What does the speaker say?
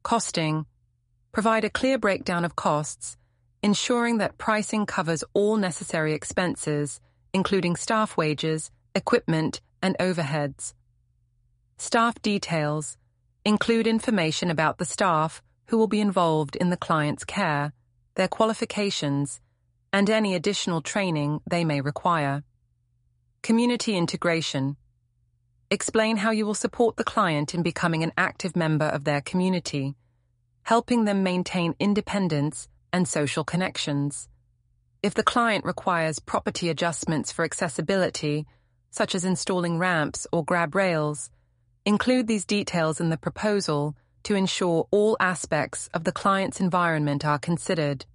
Costing. Provide a clear breakdown of costs, ensuring that pricing covers all necessary expenses, including staff wages, equipment, and overheads. Staff details. Include information about the staff who will be involved in the client's care, their qualifications, and any additional training they may require. Community integration. Explain how you will support the client in becoming an active member of their community, helping them maintain independence and social connections. If the client requires property adjustments for accessibility, such as installing ramps or grab rails, include these details in the proposal to ensure all aspects of the client's environment are considered.